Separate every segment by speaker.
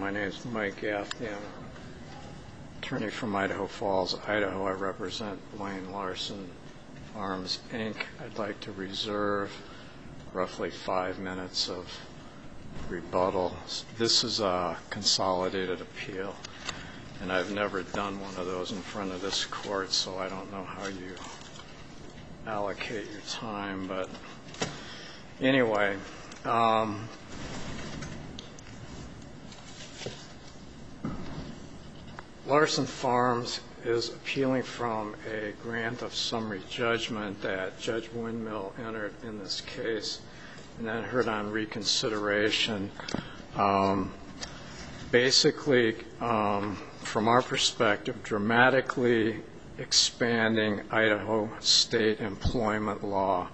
Speaker 1: My name is Mike Gaffney. I'm an attorney from Idaho Falls, Idaho. I represent Lane Larson Farms, Inc. I'd like to reserve roughly 5 minutes of rebuttal. This is a consolidated appeal, and I've never done one of those in front of this court, so I don't know how you allocate your time. But anyway, Larson Farms is appealing from a grant of summary judgment that Judge Windmill entered in this case and then heard on reconsideration. Basically, from our perspective, dramatically expanding Idaho state employment law.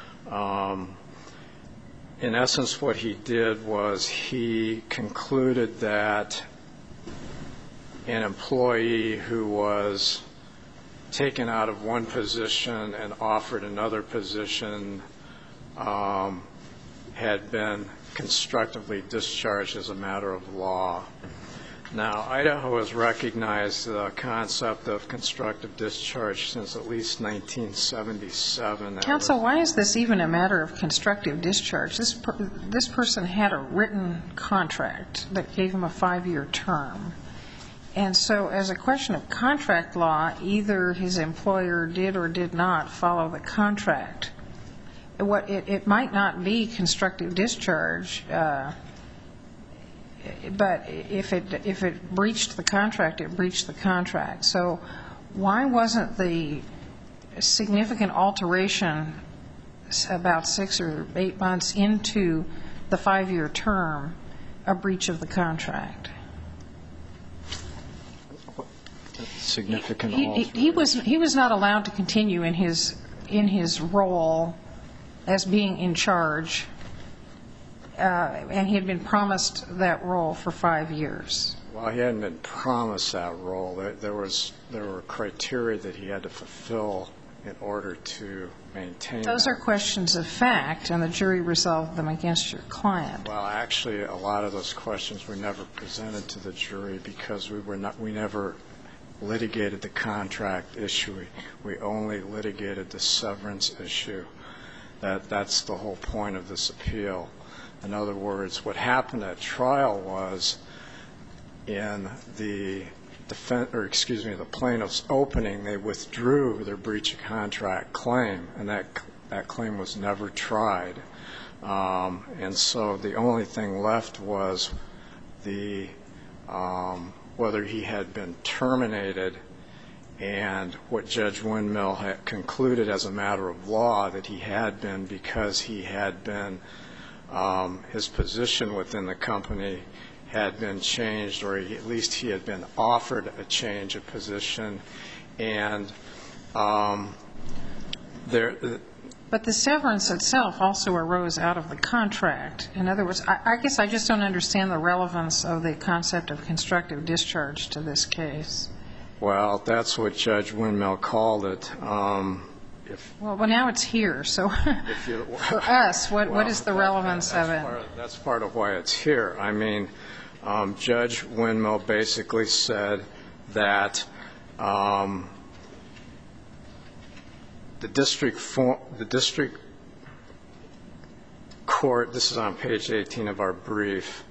Speaker 1: In essence, what he did was he concluded that an employee who was taken out of one position and offered another position had been constructively discharged as a matter of law. Now, Idaho has recognized the concept of constructive discharge since at least 1977.
Speaker 2: Counsel, why is this even a matter of constructive discharge? This person had a written contract that gave him a 5-year term. And so as a question of contract law, either his employer did or did not follow the contract. It might not be constructive discharge, but if it breached the contract, it breached the contract. So why wasn't the significant alteration about 6 or 8 months into the 5-year term a breach of the contract?
Speaker 1: Significant
Speaker 2: he was not allowed to continue in his role as being in charge, and he had been promised that role for 5 years.
Speaker 1: Well, he hadn't been promised that role. There were criteria that he had to fulfill in order to maintain.
Speaker 2: Those are questions of fact, and the jury resolved them against your client.
Speaker 1: Well, actually, a lot of those questions were never presented to the jury because we never litigated the contract issue. We only litigated the severance issue. That's the whole point of this appeal. In other words, what happened at trial was in the plaintiff's opening, they withdrew their breach of contract claim, and that claim was never tried. And so the only thing left was whether he had been terminated, and what Judge Windmill had concluded as a matter of law that he had been, because he had been, his position within the company had been changed, or at least he had been offered a change of position. And
Speaker 2: But the severance itself also arose out of the contract. In other words, I guess I just don't understand the relevance of the concept of constructive discharge to this case.
Speaker 1: Well, that's what Judge Windmill called it.
Speaker 2: Well, now it's here. So for us, what is the relevance of it?
Speaker 1: That's part of why it's here. I mean, Judge Windmill basically said that the district court, this is on page 18 of our brief,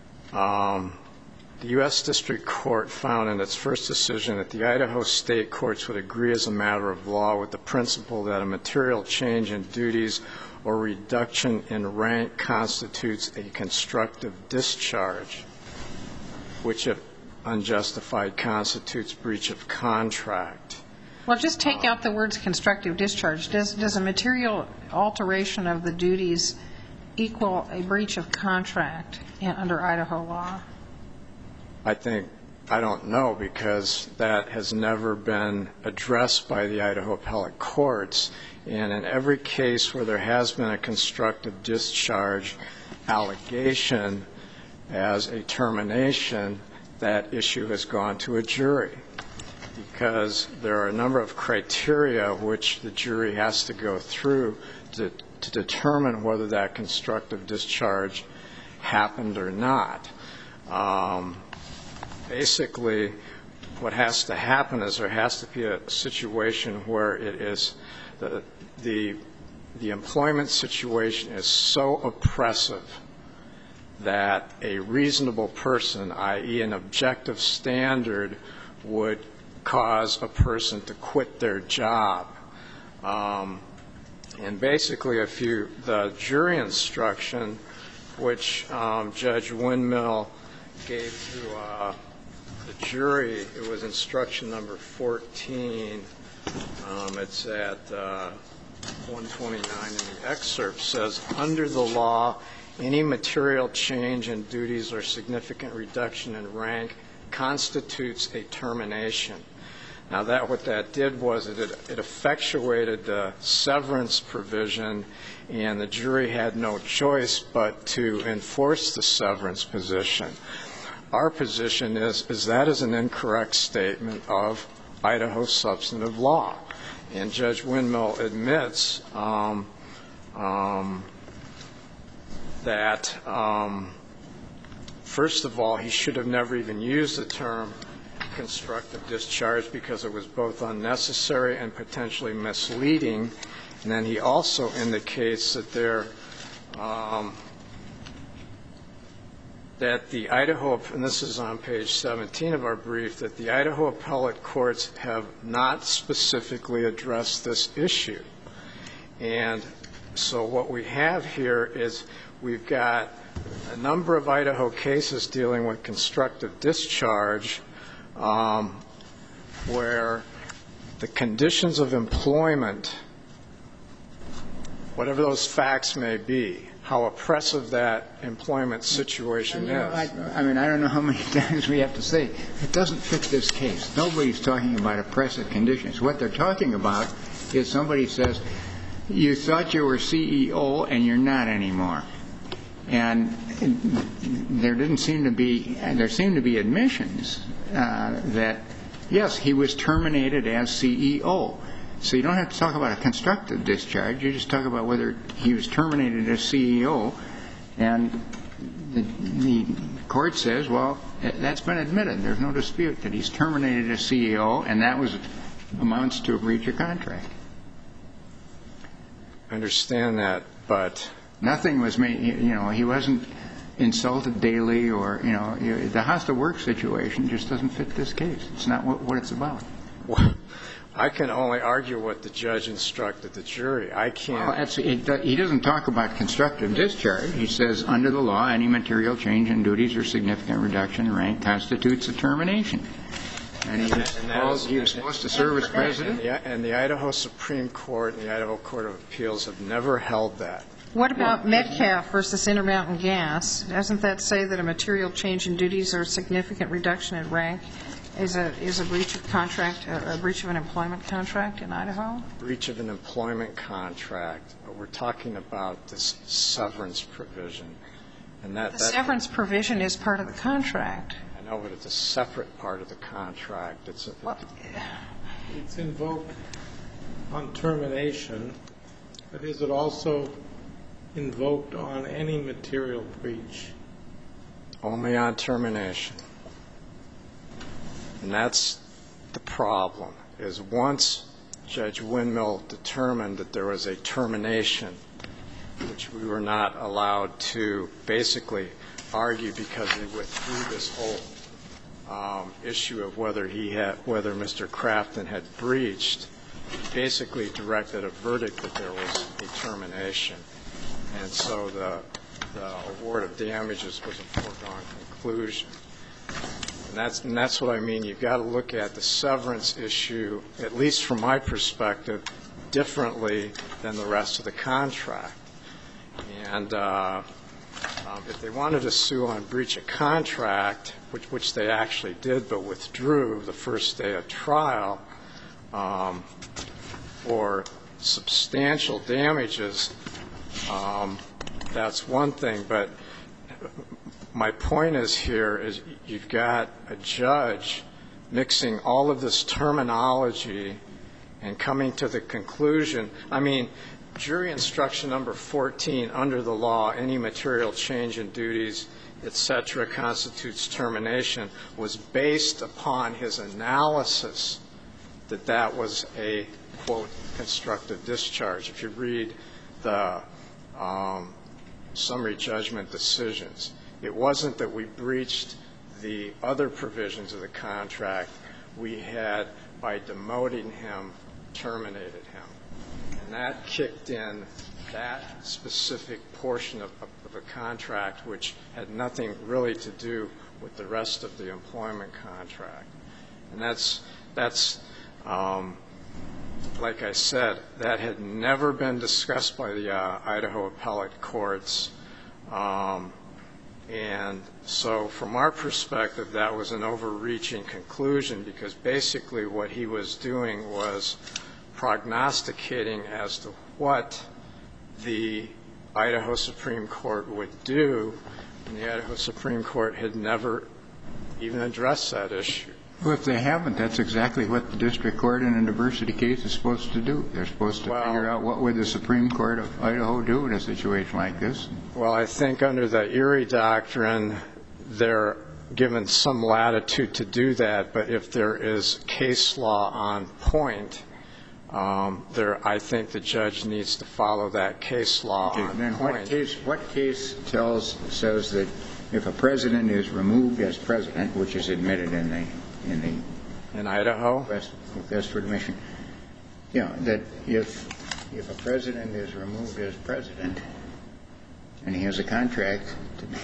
Speaker 1: the U.S. District Court found in its first decision that the Idaho state courts would agree as a matter of law with the principle that a material change in duties or reduction in rank constitutes a constructive discharge, which if unjustified constitutes breach of contract.
Speaker 2: Well, just take out the words constructive discharge. Does a material alteration of the duties equal a breach of contract under Idaho law?
Speaker 1: I don't know, because that has never been addressed by the Idaho appellate courts. And in every case where there has been a constructive discharge allegation as a termination, that issue has gone to a jury, because there are a number of criteria which the jury has to go through to determine whether that constructive discharge happened or not. Basically, what has to happen is there has to be a situation where it is the employment situation is so oppressive that a reasonable person, i.e. an objective standard, would cause a person to quit their job. And basically, the jury instruction, which Judge Windmill gave to the jury, it was instruction number 14. It's at 129 in the excerpt, says, under the law, any material change in duties or significant reduction in rank constitutes a termination. Now, what that did was it effectuated the severance provision, and the jury had no choice but to enforce the severance position. Our position is that is an incorrect statement of Idaho substantive law. And Judge Windmill admits that, first of all, he should have never even used the term constructive discharge because it was both unnecessary and potentially misleading. And then he also indicates that that the Idaho, and this is on page 17 of our brief, that the Idaho appellate courts have not specifically addressed this issue. And so what we have here is we've got a number of Idaho cases dealing with constructive discharge where the conditions of employment, whatever those facts may be, how oppressive that employment situation is.
Speaker 3: I mean, I don't know how many times we have to say, it doesn't fit this case. Nobody's talking about oppressive conditions. What they're talking about is somebody says, you thought you were CEO and you're not anymore. And there seemed to be admissions that, yes, he was terminated as CEO. So you don't have to talk about a constructive discharge. You just talk about whether he was terminated as CEO. And the court says, well, that's been admitted. There's no dispute that he's terminated as CEO, and that amounts to a breach of contract.
Speaker 1: I understand that, but
Speaker 3: nothing was made. He wasn't insulted daily, or the hostile work situation just doesn't fit this case. It's not what it's about.
Speaker 1: Well, I can only argue what the judge instructed the jury. I can't.
Speaker 3: Well, he doesn't talk about constructive discharge. He says, under the law, any material change in duties or significant reduction in rank constitutes a termination. And he was supposed to serve as president.
Speaker 1: And the Idaho Supreme Court and the Idaho Court of Appeals have never held that.
Speaker 2: What about Metcalf versus Intermountain Gas? Doesn't that say that a material change in duties or significant reduction in rank is a breach of contract, a breach of an employment contract in Idaho?
Speaker 1: Breach of an employment contract. But we're talking about this severance provision. And the
Speaker 2: severance provision is part of the contract.
Speaker 1: I know, but it's a separate part of the contract. It's
Speaker 4: invoked on termination, but is it also invoked on any material breach?
Speaker 1: Only on termination. And that's the problem, is once Judge Windmill determined that there was a termination, which we were not allowed to basically argue because they withdrew this whole issue of whether Mr. Crafton had breached, basically directed a verdict that there was a termination. And so the award of damages was a foregone conclusion. And that's what I mean. You've got to look at the severance issue, at least from my perspective, differently than the rest of the contract. And if they wanted to sue on breach of contract, which they actually did but withdrew the first day of trial, for substantial damages, that's one thing. But my point is here is you've got a judge mixing all of this terminology and coming to the conclusion. I mean, jury instruction number 14, under the law, any material change in duties etc., constitutes termination was based upon his analysis that that was a, quote, constructive discharge. If you read the summary judgment decisions, it wasn't that we breached the other provisions of the contract. We had, by demoting him, terminated him. And that kicked in that specific portion of the contract, which had nothing really to do with the rest of the employment contract. And that's like I said, that had never been discussed by the Idaho appellate courts. And so from our perspective, that was an overreaching conclusion, because basically what he was doing was prognosticating as to what the Idaho Supreme Court would do, and the Idaho Supreme Court had never even addressed that issue.
Speaker 3: Well, if they haven't, that's exactly what the district court in a diversity case is supposed to do. They're supposed to figure out what would the Supreme Court of Idaho do in a situation like this.
Speaker 1: Well, I think under the Erie Doctrine, they're given some latitude to do that, but if there is case law on point, I think the judge needs to follow that case law on
Speaker 3: then
Speaker 1: point.
Speaker 3: What case says that if a president is removed as president, which is admitted in
Speaker 1: Idaho,
Speaker 3: Westward Mission, that if a president is removed as president and he has a contract,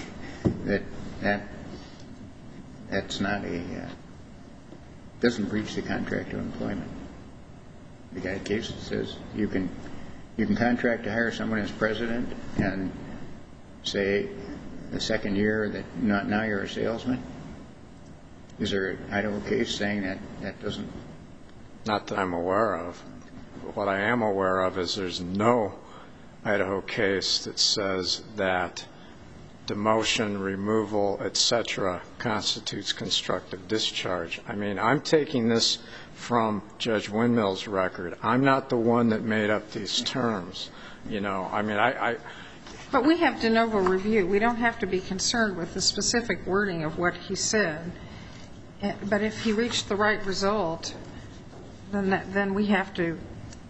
Speaker 3: that's not doesn't breach the contract of employment. The guy case says you can contract to hire someone as president and say the second year that now you're a salesman. Is there an Idaho case saying that doesn't?
Speaker 1: Not that I'm aware of. What I am aware of is there's no Idaho case that says that demotion, removal, etc., constitutes constructive discharge. I mean, I'm taking this from Judge Windmill's record. I'm not the one that made up these terms. I mean,
Speaker 2: But we have de novo review. We don't have to be concerned with the specific wording of what he said. But if he reached the right result, then we have to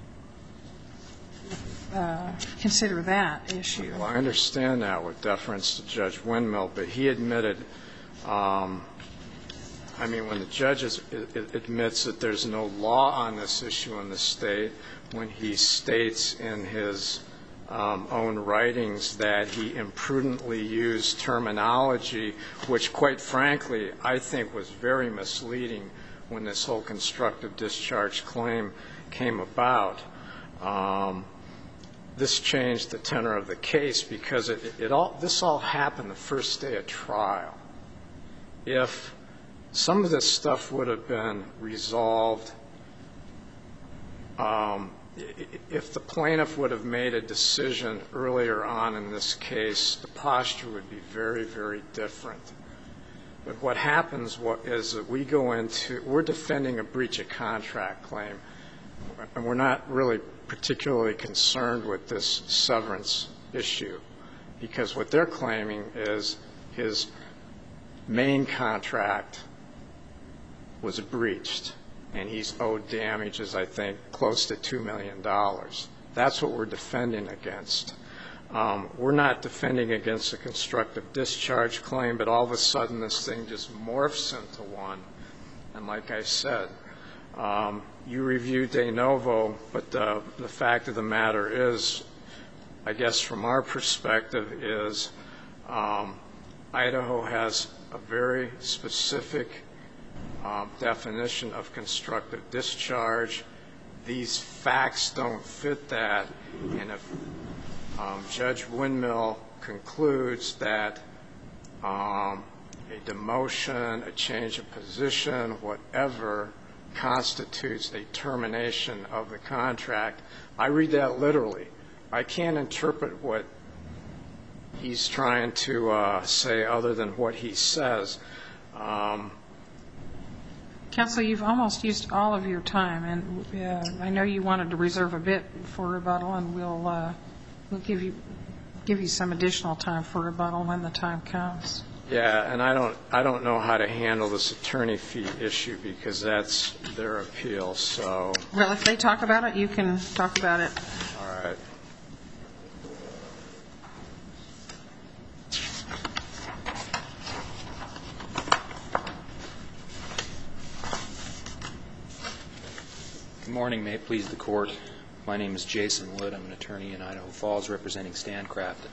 Speaker 2: consider that issue.
Speaker 1: Well, I understand that with deference to Judge Windmill, but he admitted, when the judge admits that there's no law on this issue in the state, when he states in his own writings that he imprudently used terminology, which, quite frankly, I think was very misleading when this whole constructive discharge claim came about. This changed the tenor of the case because this all happened the first day of trial. If some of this stuff would have been resolved, if the plaintiff would have made a decision earlier on in this case, the posture would be very, very different. But what happens is that we're defending a breach of contract claim, and we're not really particularly concerned with this severance issue, because what they're claiming is his main contract was breached, and he's owed damages, I think, close to $2 million. That's what we're defending against. We're not defending against a constructive discharge claim, but all of a sudden this thing just morphs into one. And like I said, you reviewed de novo, but the fact of the matter is, I guess from our perspective, is Idaho has a very specific definition of constructive discharge. These facts don't fit that, and if Judge Windmill concludes that a demotion, a change of position, whatever, constitutes a termination of the contract, I read that literally. I can't interpret what he's trying to say other than what he says.
Speaker 2: Counsel, you've almost used all of your time, and I know you wanted to reserve a bit for rebuttal, and we'll give you some additional time for rebuttal when the time comes.
Speaker 1: Yeah, and I don't know how to handle this attorney fee issue because that's their appeal, so.
Speaker 2: Well, if they talk about it, you can talk about it.
Speaker 1: All right.
Speaker 5: Good morning. May it please the Court. My name is Jason Wood. I'm an attorney in Idaho Falls representing Stan Crafton.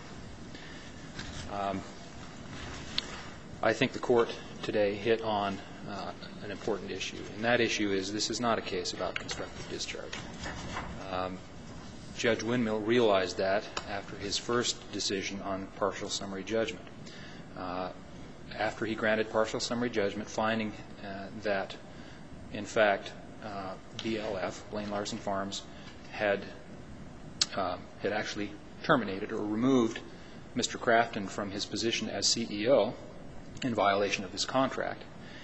Speaker 5: I think the Court today hit on an important issue, and that issue is this is not a case about constructive discharge. Judge Windmill realized that after his first decision on partial summary judgment. After he granted partial summary judgment, finding that, in fact, BLF, Blaine Larson Farms, had actually terminated or removed Mr. Crafton from his position as CEO in violation of his contract.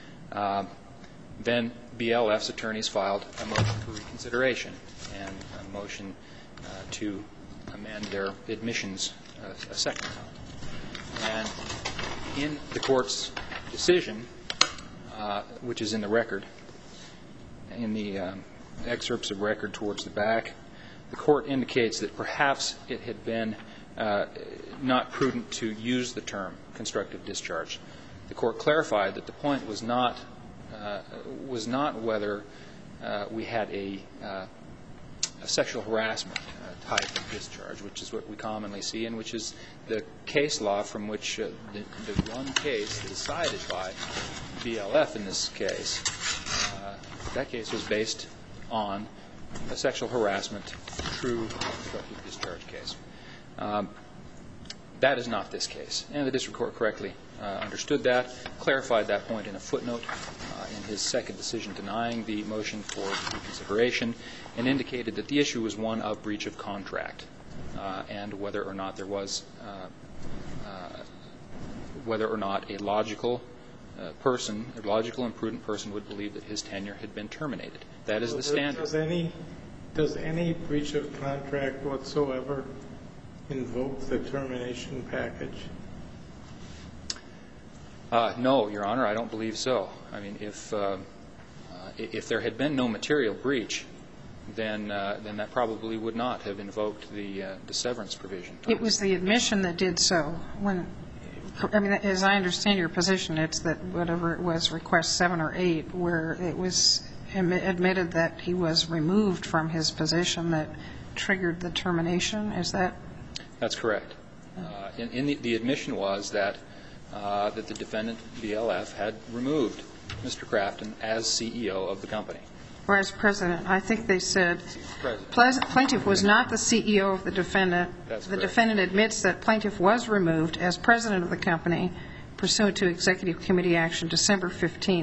Speaker 5: Then BLF's attorneys filed a motion for reconsideration and a motion to amend their admissions a second time. And in the Court's decision, which is in the record, in the excerpts of record towards the back, the Court indicates that perhaps it had been not prudent to use the term constructive discharge. The Court clarified that the point was not whether we had a sexual harassment type of discharge, which is what we commonly see, and which is the case law from which the one case decided by BLF in this case. That case was based on a sexual harassment, true constructive discharge case. That is not this case. And the district court correctly understood that, clarified that point in a footnote in his second decision denying the motion for reconsideration, and indicated that the issue was one of breach of contract and whether or not there was, whether or not a logical person, a logical and prudent person would believe that his tenure had been terminated. That is the standard.
Speaker 4: Does any breach of contract whatsoever invoke the termination package?
Speaker 5: No, Your Honor, I don't believe so. I mean, if there had been no material breach, then that probably would not have invoked the severance provision.
Speaker 2: It was the admission that did so. I mean, as I understand your position, it's that whatever it was, request 7 or 8, where it was admitted that he was removed from his position that triggered the termination. Is that?
Speaker 5: That's correct. The admission was that the defendant, BLF, had removed Mr. Crafton as CEO of the company.
Speaker 2: Or as president. I think they said plaintiff was not the CEO of the defendant.
Speaker 5: That's
Speaker 2: the
Speaker 5: correct.
Speaker 2: defendant admits that plaintiff was removed as president of the company pursuant to Executive Committee action December 15,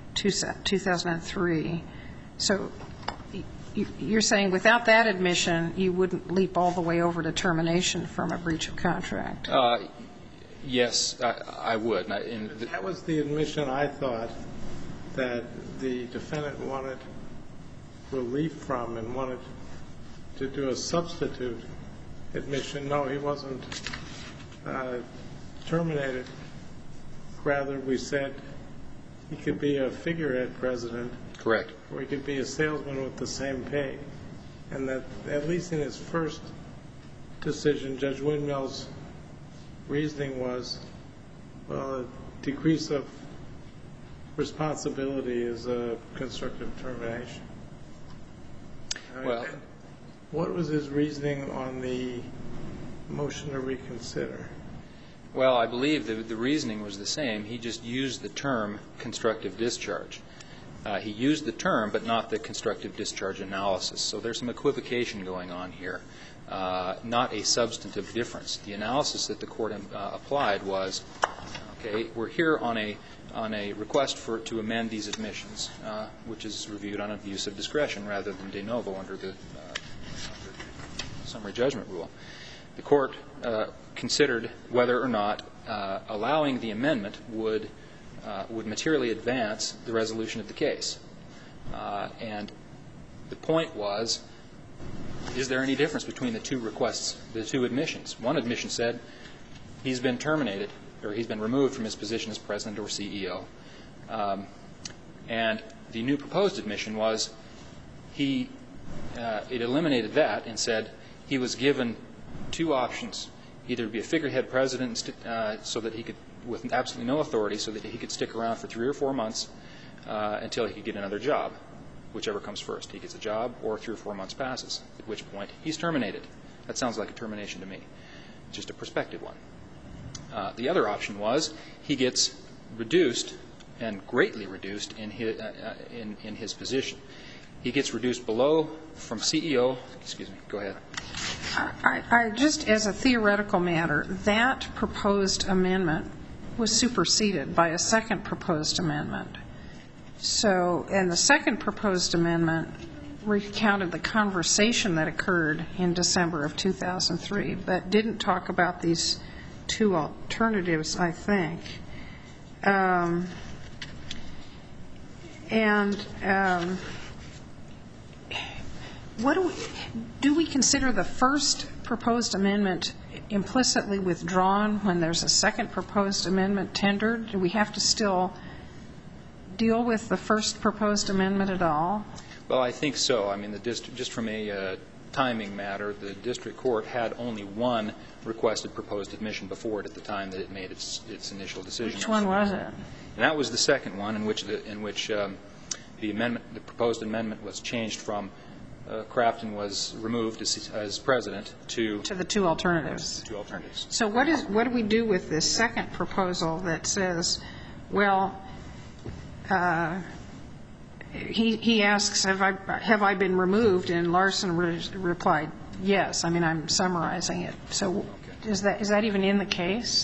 Speaker 2: 2003. So you're saying without that admission, you wouldn't leap all the way over to termination from a breach of contract?
Speaker 5: Yes, I would.
Speaker 4: That was the admission, I thought, that the defendant wanted relief from and wanted to do a substitute admission. No, he wasn't terminated. Rather, we said he could be a figurehead president.
Speaker 5: Correct.
Speaker 4: Or he could be a salesman with the same pay. And that, at least in his first decision, Judge Windmill's reasoning was, well, a decrease of responsibility is a constructive termination.
Speaker 5: Well,
Speaker 4: what was his reasoning on the motion to reconsider?
Speaker 5: Well, I believe the reasoning was the same. He just used the term constructive discharge. He used the term, but not the constructive discharge analysis. So there's some equivocation going on here, not a substantive difference. The analysis that the court applied was, okay, we're here on a request to amend these admissions, which is reviewed on abuse of discretion rather than de novo under the summary judgment rule. The court considered whether or not allowing the amendment would materially advance the resolution of the case. And the point was, is there any difference between the two requests, the two admissions? One admission said he's been terminated or he's been removed from his position as president or CEO. And the new proposed admission was it eliminated that and said he was given two options, either to be a figurehead president so that he could, with absolutely no authority, so that he could stick around for 3 or 4 months until he could get another job, whichever comes first. He gets a job or 3 or 4 months passes, at which point he's terminated. That sounds like a termination to me, just a prospective one. The other option was he gets reduced and greatly reduced in his position. He gets reduced below from CEO. Excuse me. Go ahead.
Speaker 2: I just as a theoretical matter, that proposed amendment was superseded by a second proposed amendment. So, and the second proposed amendment recounted the conversation that occurred in December of 2003, but didn't talk about these two alternatives, I think. What do we consider the first proposed amendment implicitly withdrawn when there's a second proposed amendment tendered? Do we have to still deal with the first proposed amendment at all?
Speaker 5: Well, I think so. I mean, just from a timing matter, the district court had only one requested proposed admission before it at the time that it made its initial decision.
Speaker 2: Which one was it?
Speaker 5: And that was the second one, in which the proposed amendment was changed from Crafton was removed as president to the
Speaker 2: two alternatives.
Speaker 5: Two alternatives.
Speaker 2: So what do we do with this second proposal that says, well, he asks, have I been removed? And Larson replied, yes. I mean, I'm summarizing it. So is that even in the case?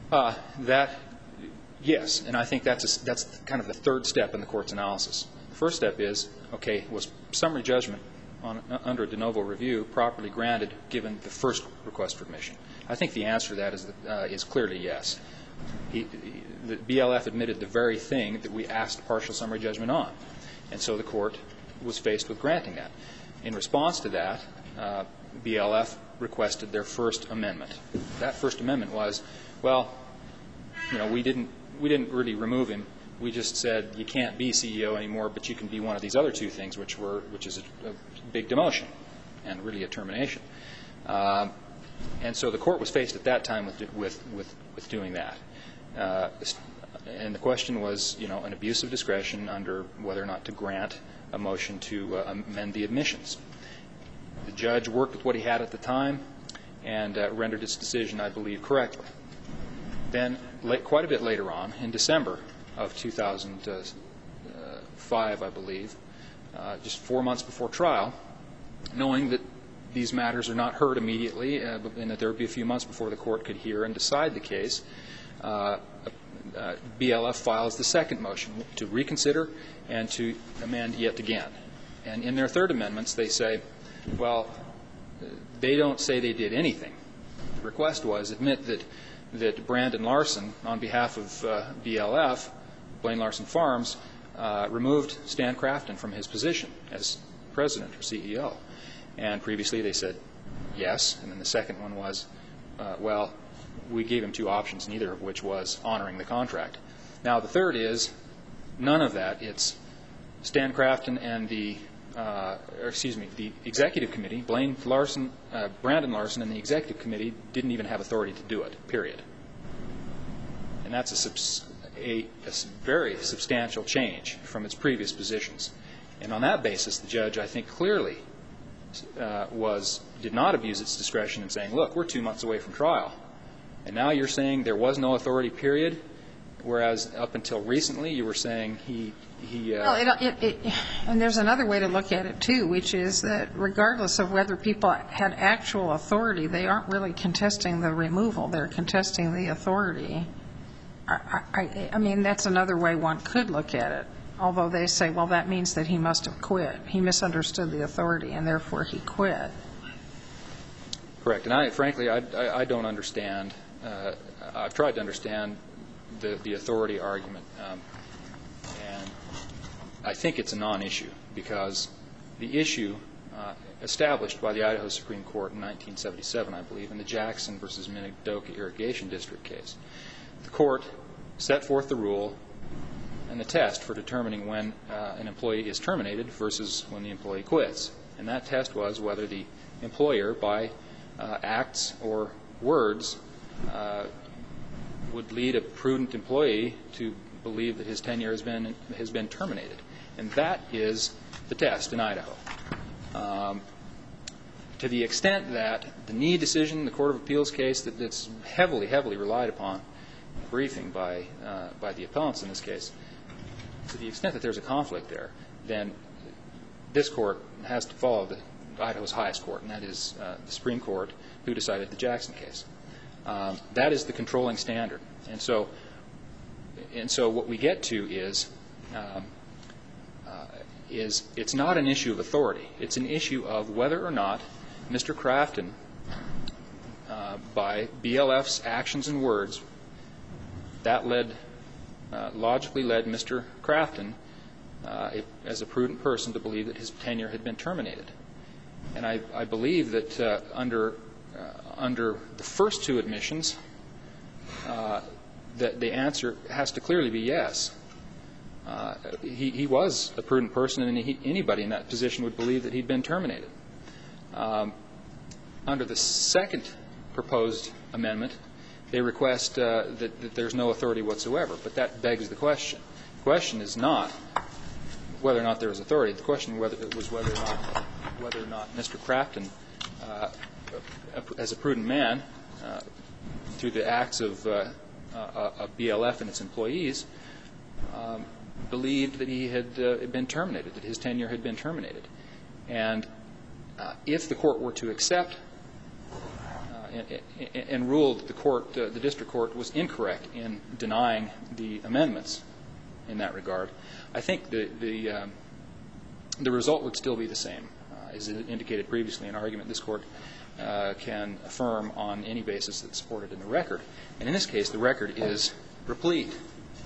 Speaker 5: Yes, and I think that's kind of the third step in the court's analysis. The first step is, okay, was summary judgment under de novo review properly granted given the first request for admission? I think the answer to that is clearly yes. The BLF admitted the very thing that we asked partial summary judgment on, and so the court was faced with granting that. In response to that, BLF requested their first amendment. That first amendment was, well, you know, we didn't really remove him. We just said you can't be CEO anymore, but you can be one of these other two things, which is a big demotion and really a termination. And so the court was faced at that time with doing that. And the question was, you know, an abuse of discretion under whether or not to grant a motion to amend the admissions. The judge worked with what he had at the time and rendered his decision, I believe, correctly. Then, quite a bit later on, in December of 2005, I believe, just 4 months before trial, knowing that these matters are not heard immediately and that there would be a few months before the court could hear and decide the case, BLF files the second motion to reconsider and to amend yet again. And in their third amendments, they say, well, they don't say they did anything. The request was admit that Brandon Larson, on behalf of BLF, Blaine Larson Farms, removed Stan Crafton from his position as president or CEO. And previously they said yes. And then the second one was, well, we gave him two options, neither of which was honoring the contract. Now, the third is none of that. It's Stan Crafton and the executive committee, Brandon Larson and the executive committee didn't even have authority to do it, period. And that's a very substantial change from its previous positions. And on that basis, the judge, I think, clearly did not abuse its discretion in saying, look, we're 2 months away from trial. And now you're saying there was no authority, period, whereas up until recently you were saying
Speaker 2: Well, and there's another way to look at it, too, which is that regardless of whether people had actual authority, they aren't really contesting the removal. They're contesting the authority. I mean, that's another way one could look at it, although they say, well, that means that he must have quit. He misunderstood the authority, and therefore he quit.
Speaker 5: Correct. And frankly, I don't understand. I've tried to understand the authority argument. And I think it's a non-issue because the issue established by the Idaho Supreme Court in 1977, I believe, in the Jackson versus Minidoka Irrigation District case, the court set forth the rule and the test for determining when an employee is terminated versus when the employee quits. And that test was whether the employer, by acts or words, would lead a prudent employee to believe that his tenure has been terminated. And that is the test in Idaho. To the extent that the Knee decision, the Court of Appeals case that's heavily, heavily relied upon in briefing by the appellants in this case, to the extent that there's a conflict there, then this court has to follow Idaho's highest court, and that is the Supreme Court, who decided the Jackson case. That is the controlling standard. And so what we get to is it's not an issue of authority. It's an issue of whether or not Mr. Crafton, by BLF's actions and words, that logically led Mr. Crafton, as a prudent person, to believe that his tenure had been terminated. And I believe that under the first two admissions, that the answer has to clearly be yes. He was a prudent person, and anybody in that position would believe that he'd been terminated. Under the second proposed amendment, they request that there's no authority whatsoever, but that begs the question. The question is not whether or not there is authority. The question was whether or not Mr. Crafton, as a prudent man, through the acts of BLF and its employees, believed that he had been terminated, that his tenure had been terminated. And if the court were to accept and ruled that the district court was incorrect in denying the amendments in that regard, I think the result would still be the same. As indicated previously in argument, this court can affirm on any basis that's supported in the record. And in this case, the record is replete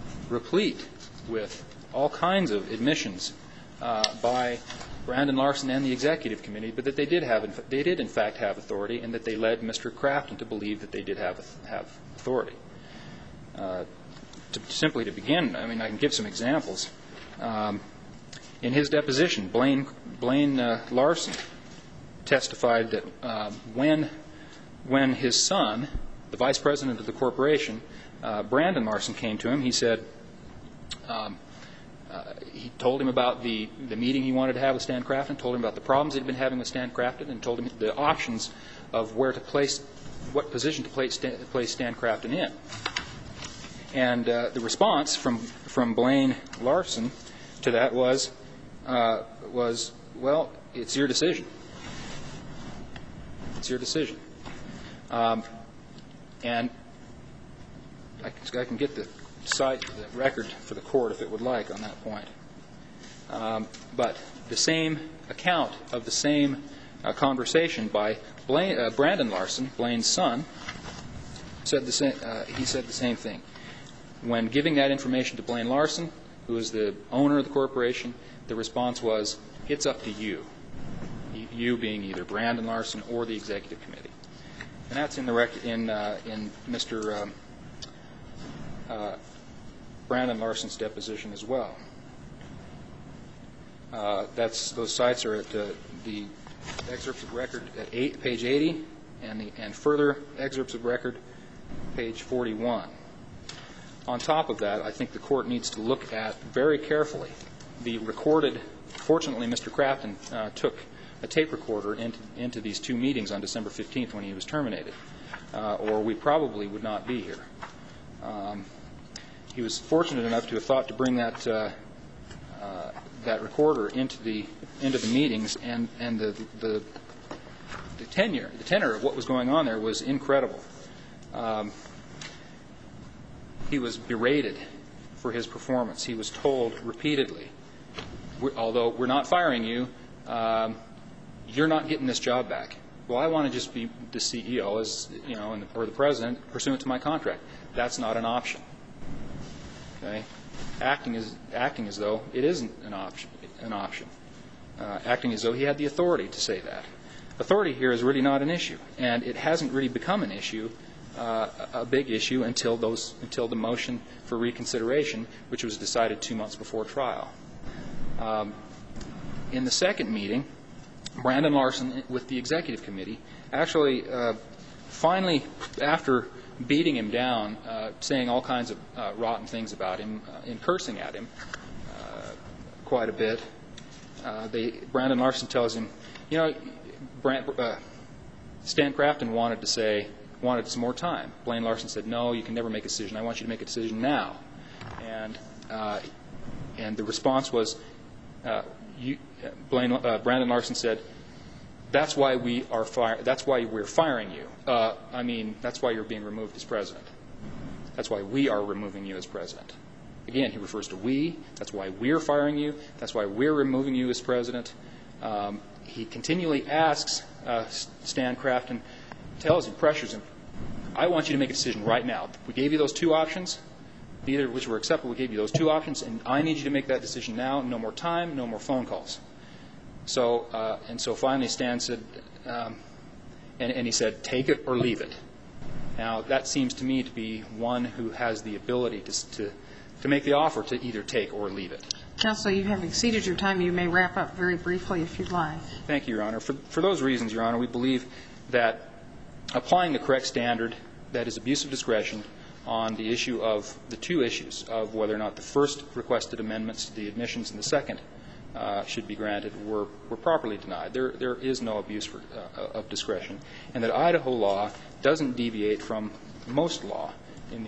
Speaker 5: with all kinds of admissions by Brandon Larson and the executive committee, but that they did in fact have authority, and that they led Mr. Crafton to believe that they did have authority. Simply to begin, I mean, I can give some examples. In his deposition, Blaine Larson testified that when his son, the vice president of the corporation, Brandon Larson, came to him, he said, he told him about the meeting he wanted to have with Stan Crafton, told him about the problems he'd been having with Stan Crafton, and told him the options of what position to place Stan Crafton in. And the response from Blaine Larson to that was, well, it's your decision. It's your decision. And I can get the record for the court if it would like on that point. But the same account of the same conversation by Brandon Larson, Blaine's son, said the same thing. When giving that information to Blaine Larson, who is the owner of the corporation, the response was, it's up to you. You being either Brandon Larson or the executive committee. And that's in the record in Mr. Brandon Larson's deposition as well. Those sites are at the excerpts of record at page 80, and further excerpts of record, page 41. On top of that, I think the court needs to look at very carefully the recorded. Fortunately, Mr. Crafton took a tape recorder into these two meetings on December 15th when he was terminated, or we probably would not be here. He was fortunate enough to have thought to bring that recorder into the meetings, and the tenor of what was going on there was incredible. He was berated for his performance. He was told repeatedly, although we're not firing you, you're not getting this job back. Well, I want to just be the CEO, or the president, pursuant to my contract. That's not an option. Okay? Acting as though it isn't an option. Acting as though he had the authority to say that. Authority here is really not an issue, and it hasn't really become an issue a big issue until the motion for reconsideration, which was decided 2 months before trial. In the second meeting, Brandon Larson, with the executive committee, actually finally, after beating him down, saying all kinds of rotten things about him, and cursing at him quite a bit, Brandon Larson tells him, you know, Stan Crafton wanted some more time. Blaine Larson said, no, you can never make a decision. I want you to make a decision now. And the response was, Brandon Larson said, that's why we're firing you. That's why you're being removed as president. That's why we are removing you as president. Again, he refers to we. That's why we're firing you. That's why we're removing you as president. He continually asks Stan Crafton, tells him, pressures him, I want you to make a decision right now. We gave you those two options, neither of which were acceptable. We gave you those two options, and I need you to make that decision now. No more time, no more phone calls. So finally Stan said, and he said, take it or leave it. Now, that seems to me to be one who has the ability to make the offer to either take or leave it.
Speaker 2: Counsel, you have exceeded your time. You may wrap up very briefly if you'd like.
Speaker 5: Thank you, Your Honor. For those reasons, Your Honor, we believe that applying the correct standard, that is abuse of discretion, on the issue of the two issues of whether or not the first requested amendments to the admissions and the second should be granted were properly denied. There is no abuse of discretion, and that Idaho law doesn't deviate from most law in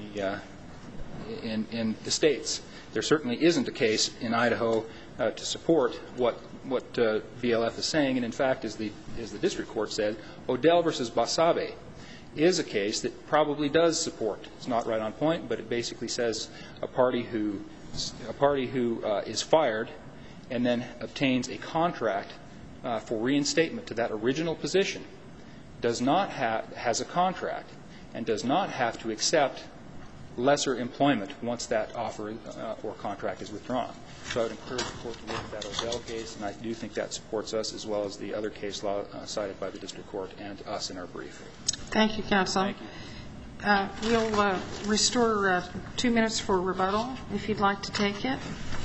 Speaker 5: the states. There certainly isn't a case in Idaho to support what BLF is saying, and in fact, as the district court said, Odell versus Basabe is a case that probably does support. It's not right on point, but it basically says a party who is fired and then obtains a contract for reinstatement to that original position has a contract and does not have to accept lesser employment once that offer or contract is withdrawn. So I would encourage the court to look at that Odell case, and I do think that supports us as well as the other case law cited by the district court and us in our brief.
Speaker 2: Thank you, counsel.
Speaker 5: Thank you.
Speaker 2: We'll restore 2 minutes for rebuttal, if you'd like to take it.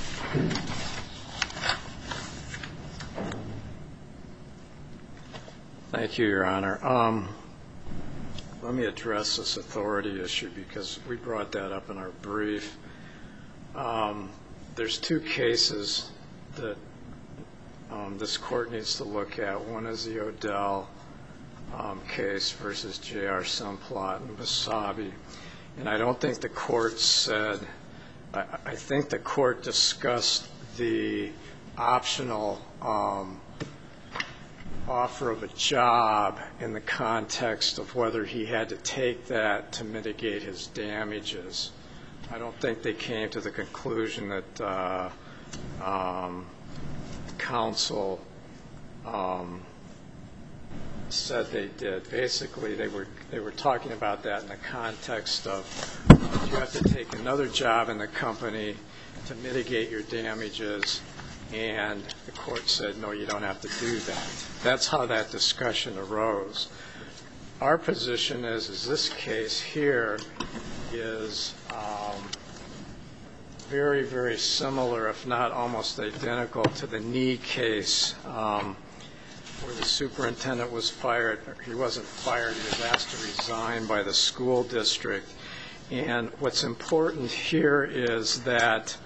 Speaker 1: Thank you, Your Honor. Let me address this authority issue because we brought that up in our brief. There's two cases that this court needs to look at. One is the Odell case versus J.R. Simplot and Basabe. And I don't think the court said, I think the court discussed the optional offer of a job in the context of whether he had to take that to mitigate his damages. I don't think they came to the conclusion that counsel said they did. Basically, they were talking about that in the context of you have to take another job in the company to mitigate your damages, and the court said, no, you don't have to do that. That's how that discussion arose. Our position is this case here is very, very similar, if not almost identical, to the Knee case where the superintendent was fired. He wasn't fired. He was asked to resign by the school district. And what's important here is that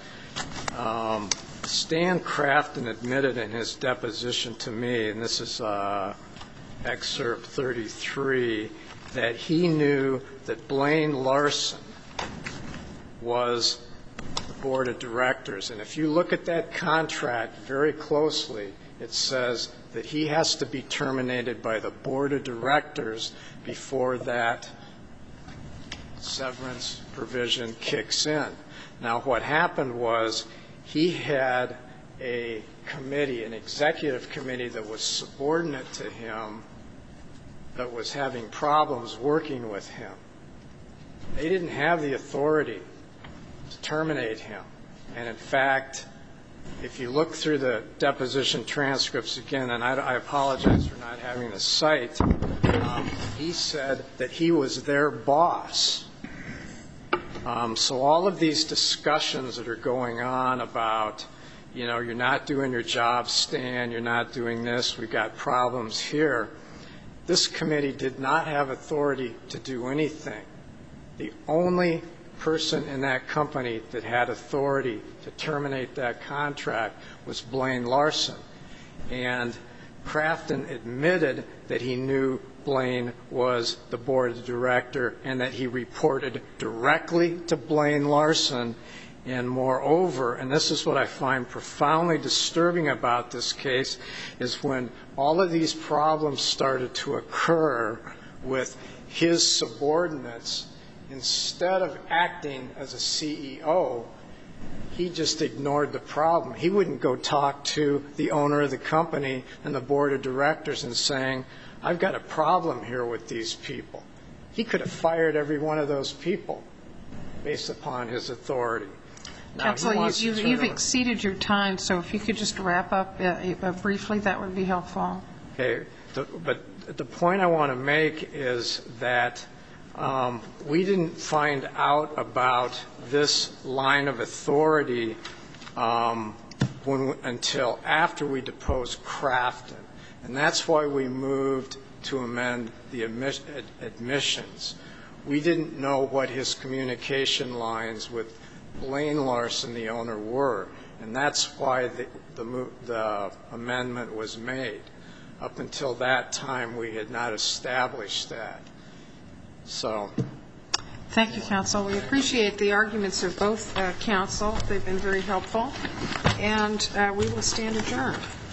Speaker 1: Stan Crafton admitted in his deposition to me, and this is excerpt 33, that he knew that Blaine Larson was the board of directors. And if you look at that contract very closely, it says that he has to be terminated by the board of directors before that severance provision kicks in. Now, what happened was he had a committee, an executive committee that was subordinate to him that was having problems working with him. They didn't have the authority to terminate him. And, in fact, if you look through the deposition transcripts again, and I apologize for not having the site, He said that he was their boss. So all of these discussions that are going on about, you know, you're not doing your job, Stan, you're not doing this, we've got problems here, this committee did not have authority to do anything. The only person in that company that had authority to terminate that contract was Blaine Larson. And Crafton admitted that he knew Blaine was the board director and that he reported directly to Blaine Larson. And moreover, and this is what I find profoundly disturbing about this case, is when all of these problems started to occur with his subordinates, instead of acting as a CEO, he just ignored the problem. He wouldn't go talk to the owner of the company and the board of directors and saying, I've got a problem here with these people. He could have fired every one of those people based upon his authority. Now,
Speaker 2: Counsel, you've exceeded your time, so if you could just wrap up briefly, that would be helpful.
Speaker 1: Okay. But the point I want to make is that we didn't find out about this line of authority until after we deposed Crafton. And that's why we moved to amend the admissions. We didn't know what his communication lines with Blaine Larson, the owner, were. And that's why the amendment was made. Up until that time, we had not established that. So.
Speaker 2: Thank you, counsel. We appreciate the arguments of both counsel. They've been very helpful. And we will stand adjourned.